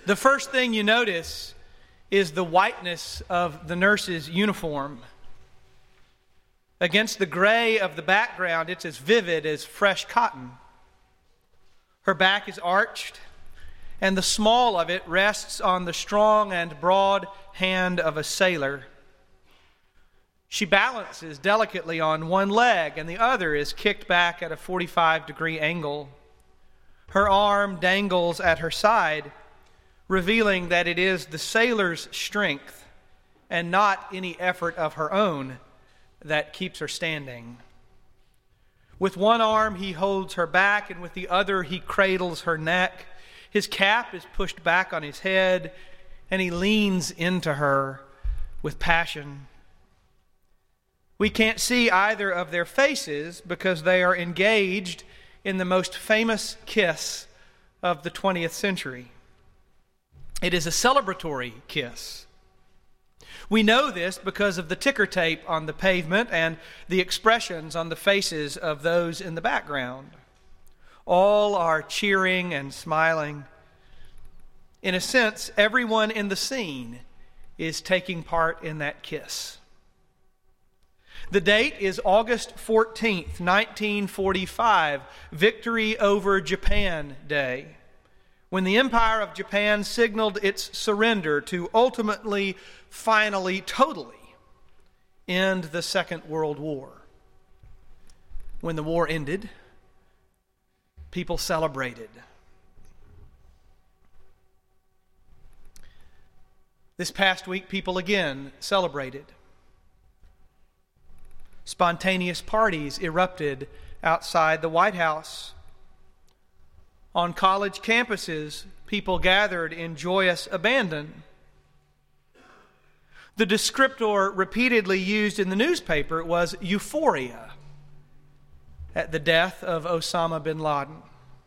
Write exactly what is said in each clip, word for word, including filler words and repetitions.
The first thing you notice is the whiteness of the nurse's uniform. Against the gray of the background, it's as vivid as fresh cotton. Her back is arched, and the small of it rests on the strong and broad hand of a sailor. She balances delicately on one leg, and the other is kicked back at a forty-five degree angle. Her arm dangles at her side, revealing that it is the sailor's strength and not any effort of her own that keeps her standing. With one arm he holds her back, and with the other he cradles her neck. His cap is pushed back on his head, and he leans into her with passion. We can't see either of their faces because they are engaged in the most famous kiss of the twentieth century. It is a celebratory kiss. We know this because of the ticker tape on the pavement and the expressions on the faces of those in the background. All are cheering and smiling. In a sense, everyone in the scene is taking part in that kiss. The date is August fourteenth, nineteen forty-five, Victory over Japan Day, when the Empire of Japan signaled its surrender to ultimately, finally, totally end the Second World War. When the war ended, people celebrated. This past week, people again celebrated. Spontaneous parties erupted outside the White House. On college campuses, people gathered in joyous abandon. The descriptor repeatedly used in the newspaper was euphoria at the death of Osama bin Laden.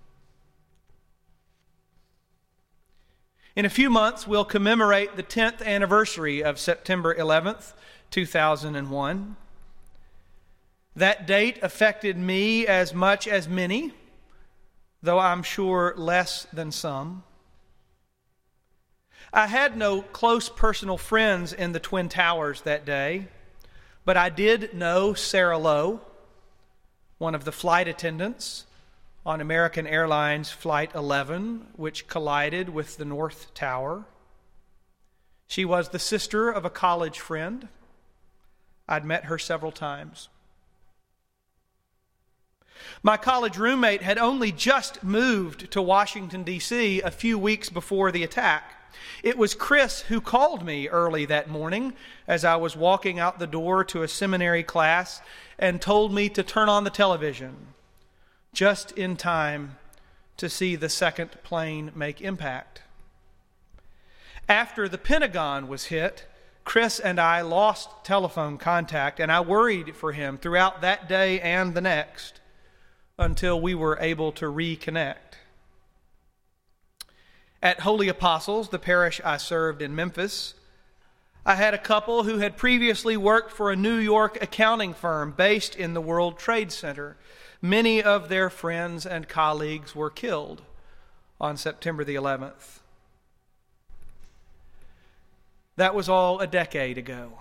In a few months, we'll commemorate the tenth anniversary of September eleventh, two thousand one. That date affected me as much as many, though I'm sure less than some. I had no close personal friends in the Twin Towers that day, but I did know Sarah Lowe, one of the flight attendants on American Airlines Flight eleven, which collided with the North Tower. She was the sister of a college friend. I'd met her several times. My college roommate had only just moved to Washington, D C a few weeks before the attack. It was Chris who called me early that morning as I was walking out the door to a seminary class and told me to turn on the television, just in time to see the second plane make impact. After the Pentagon was hit, Chris and I lost telephone contact, and I worried for him throughout that day and the next, until we were able to reconnect. At Holy Apostles, the parish I served in Memphis, I had a couple who had previously worked for a New York accounting firm based in the World Trade Center. Many of their friends and colleagues were killed on September the eleventh. That was all a decade ago.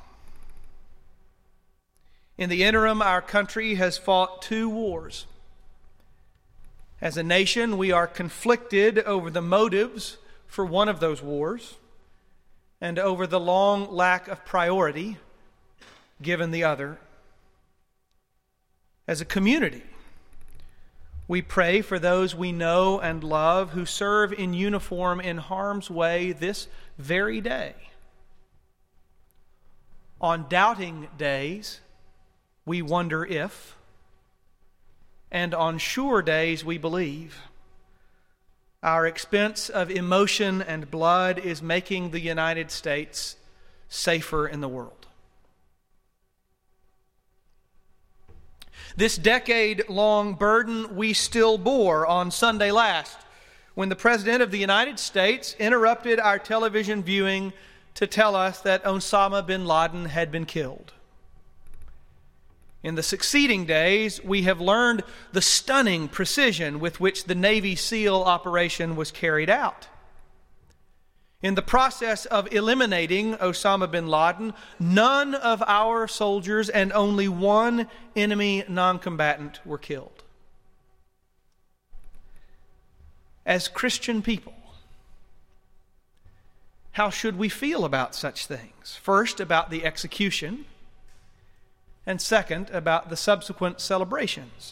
In the interim, our country has fought two wars. As a nation, we are conflicted over the motives for one of those wars and over the long lack of priority given the other. As a community, we pray for those we know and love who serve in uniform in harm's way this very day. On doubting days, we wonder if, and on sure days we believe. Our expense of emotion and blood is making the United States safer in the world. This decade-long burden we still bore on Sunday last, when the President of the United States interrupted our television viewing to tell us that Osama bin Laden had been killed. In the succeeding days, we have learned the stunning precision with which the Navy SEAL operation was carried out. In the process of eliminating Osama bin Laden, none of our soldiers and only one enemy non-combatant were killed. As Christian people, how should we feel about such things? First, about the execution, and second, about the subsequent celebrations.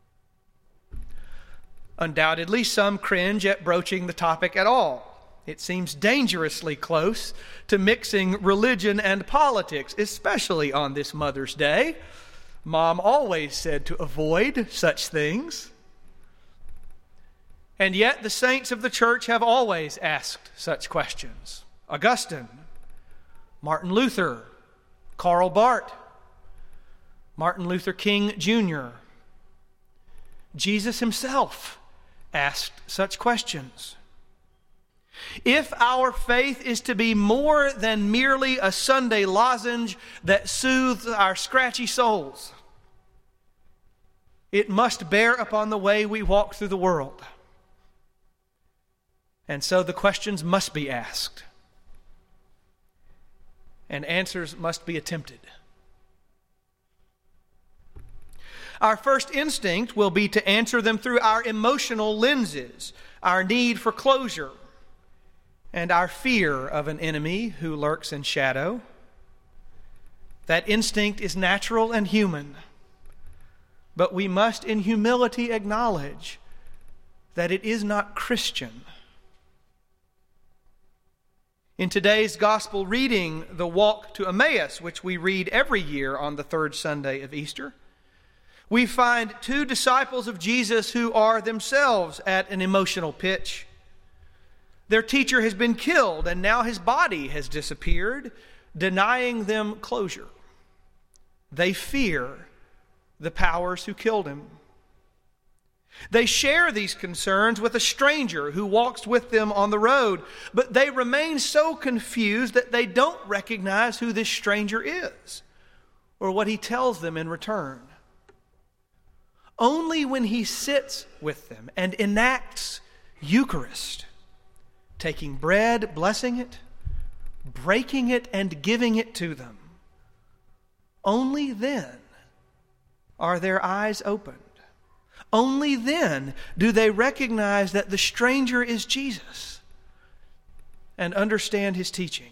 Undoubtedly, some cringe at broaching the topic at all. It seems dangerously close to mixing religion and politics, especially on this Mother's Day. Mom always said to avoid such things. And yet the saints of the church have always asked such questions. Augustine, Martin Luther, Karl Barth, Martin Luther King Junior Jesus himself asked such questions. If our faith is to be more than merely a Sunday lozenge that soothes our scratchy souls, it must bear upon the way we walk through the world. And so the questions must be asked, and answers must be attempted. Our first instinct will be to answer them through our emotional lenses, our need for closure, and our fear of an enemy who lurks in shadow. That instinct is natural and human, but we must in humility acknowledge that it is not Christian. In today's gospel reading, the walk to Emmaus, which we read every year on the third Sunday of Easter, we find two disciples of Jesus who are themselves at an emotional pitch. Their teacher has been killed, and now his body has disappeared, denying them closure. They fear the powers who killed him. They share these concerns with a stranger who walks with them on the road, but they remain so confused that they don't recognize who this stranger is or what he tells them in return. Only when he sits with them and enacts Eucharist, taking bread, blessing it, breaking it, and giving it to them, only then are their eyes opened. Only then do they recognize that the stranger is Jesus and understand his teaching.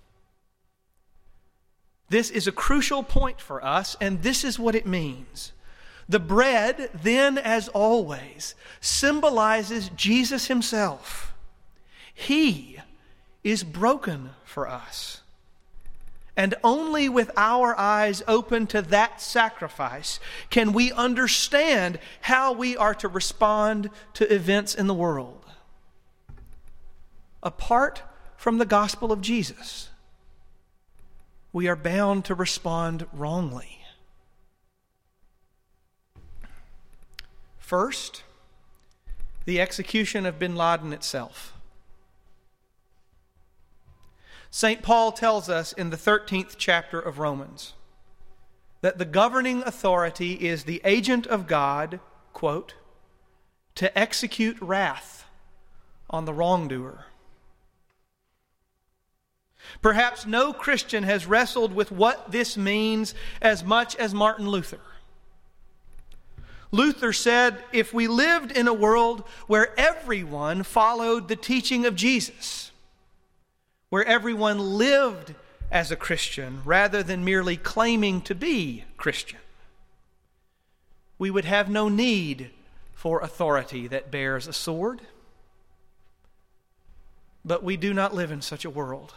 This is a crucial point for us, and this is what it means. The bread, then as always, symbolizes Jesus himself. He is broken for us. And only with our eyes open to that sacrifice can we understand how we are to respond to events in the world. Apart from the gospel of Jesus, we are bound to respond wrongly. First, the execution of bin Laden itself. Saint Paul tells us in the thirteenth chapter of Romans that the governing authority is the agent of God, quote, to execute wrath on the wrongdoer. Perhaps no Christian has wrestled with what this means as much as Martin Luther. Luther said, if we lived in a world where everyone followed the teaching of Jesus, where everyone lived as a Christian rather than merely claiming to be Christian, we would have no need for authority that bears a sword. But we do not live in such a world.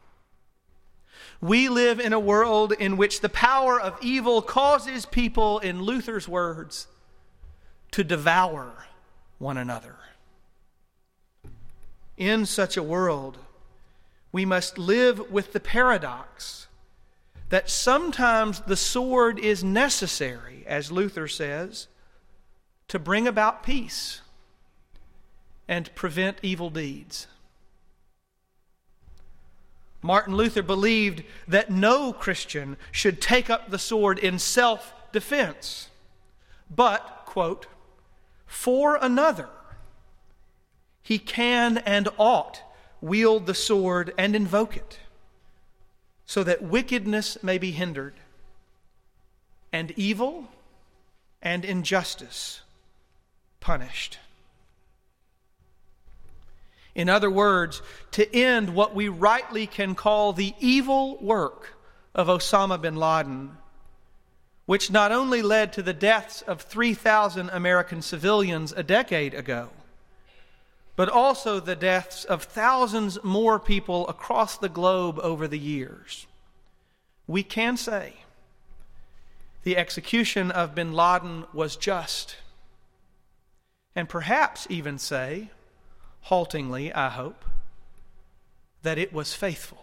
We live in a world in which the power of evil causes people, in Luther's words, to devour one another. In such a world, we must live with the paradox that sometimes the sword is necessary, as Luther says, to bring about peace and prevent evil deeds. Martin Luther believed that no Christian should take up the sword in self-defense, but, quote, for another, he can and ought wield the sword and invoke it, so that wickedness may be hindered, and evil and injustice punished. In other words, to end what we rightly can call the evil work of Osama bin Laden, which not only led to the deaths of three thousand American civilians a decade ago, but also the deaths of thousands more people across the globe over the years. We can say the execution of bin Laden was just, and perhaps even say, haltingly, I hope, that it was faithful.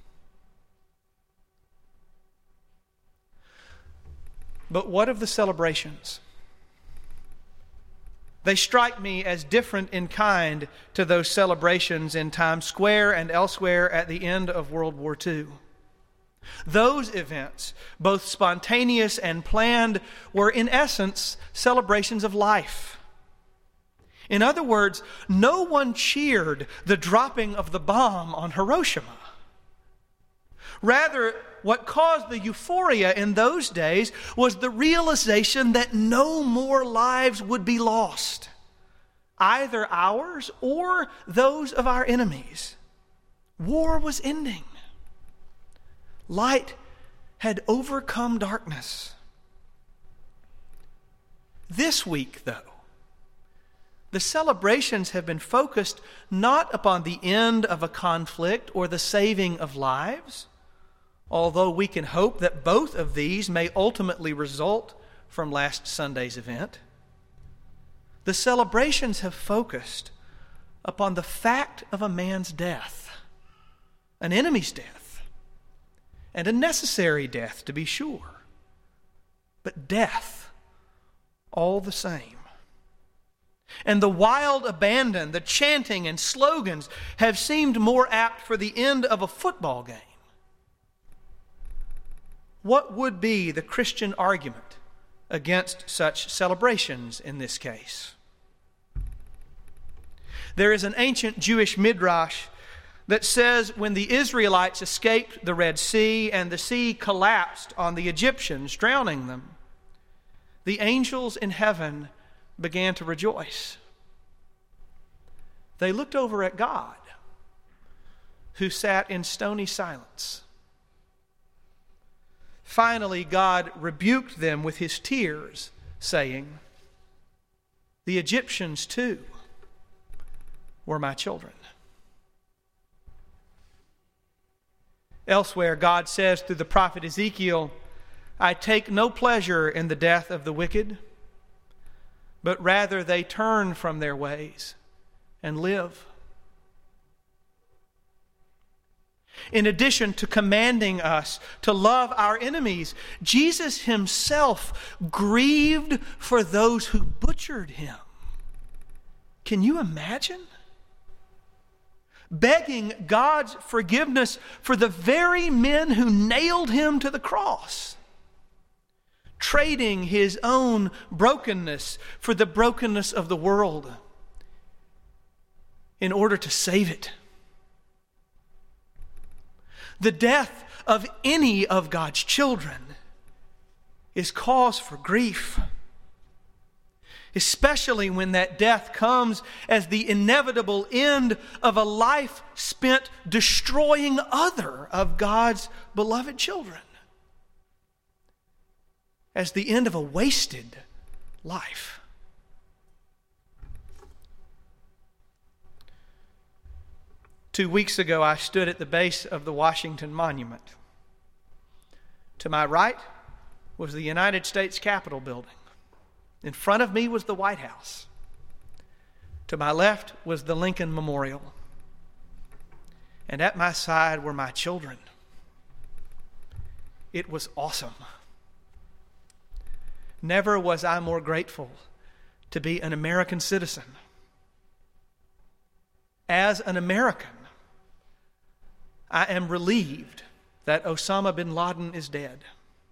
But what of the celebrations? They strike me as different in kind to those celebrations in Times Square and elsewhere at the end of World War Two. Those events, both spontaneous and planned, were in essence celebrations of life. In other words, no one cheered the dropping of the bomb on Hiroshima. Rather, what caused the euphoria in those days was the realization that no more lives would be lost, either ours or those of our enemies. War was ending. Light had overcome darkness. This week, though, the celebrations have been focused not upon the end of a conflict or the saving of lives, although we can hope that both of these may ultimately result from last Sunday's event. The celebrations have focused upon the fact of a man's death, an enemy's death, and a necessary death, to be sure, but death all the same. And the wild abandon, the chanting and slogans have seemed more apt for the end of a football game. What would be the Christian argument against such celebrations in this case? There is an ancient Jewish midrash that says when the Israelites escaped the Red Sea and the sea collapsed on the Egyptians, drowning them, the angels in heaven began to rejoice. They looked over at God, who sat in stony silence. Finally, God rebuked them with his tears, saying, "The Egyptians too were my children." Elsewhere, God says through the prophet Ezekiel, "I take no pleasure in the death of the wicked, but rather they turn from their ways and live." In addition to commanding us to love our enemies, Jesus himself grieved for those who butchered him. Can you imagine? Begging God's forgiveness for the very men who nailed him to the cross. Trading his own brokenness for the brokenness of the world in order to save it. The death of any of God's children is cause for grief, especially when that death comes as the inevitable end of a life spent destroying other of God's beloved children, as the end of a wasted life. Two weeks ago, I stood at the base of the Washington Monument. To my right was the United States Capitol building. In front of me was the White House. To my left was the Lincoln Memorial. And at my side were my children. It was awesome. Never was I more grateful to be an American citizen. As an American, I am relieved that Osama bin Laden is dead.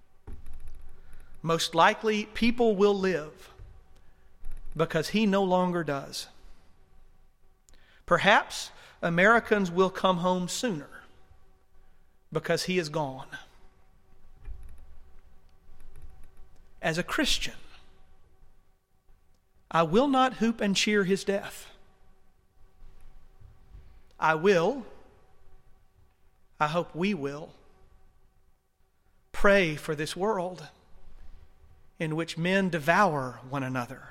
Most likely, people will live because he no longer does. Perhaps Americans will come home sooner because he is gone. As a Christian, I will not hoop and cheer his death. I will, I hope we will, pray for this world in which men devour one another.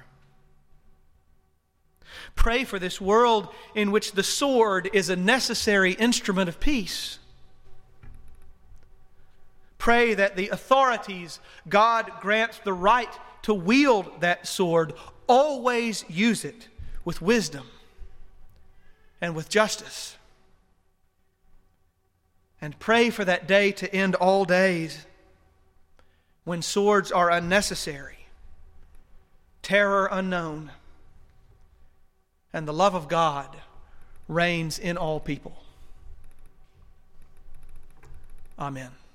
Pray for this world in which the sword is a necessary instrument of peace. Pray that the authorities God grants the right to wield that sword always use it with wisdom and with justice. And pray for that day to end all days when swords are unnecessary, terror unknown, and the love of God reigns in all people. Amen.